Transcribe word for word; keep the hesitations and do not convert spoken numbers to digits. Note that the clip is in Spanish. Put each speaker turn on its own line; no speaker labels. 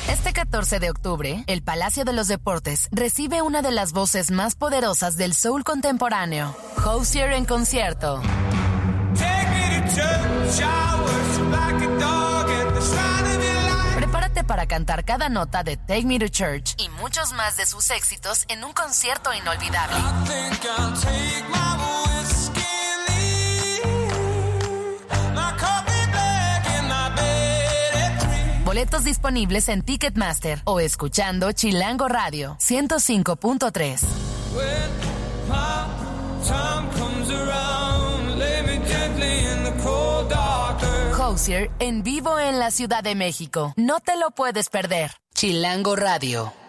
Este catorce de octubre, el Palacio de los Deportes recibe una de las voces más poderosas del soul contemporáneo, Hozier en concierto. Prepárate para cantar cada nota de Take Me to Church y muchos más de sus éxitos en un concierto inolvidable. Boletos disponibles en Ticketmaster o escuchando Chilango Radio ciento cinco punto tres. Hozier en vivo en la Ciudad de México. No te lo puedes perder. Chilango Radio.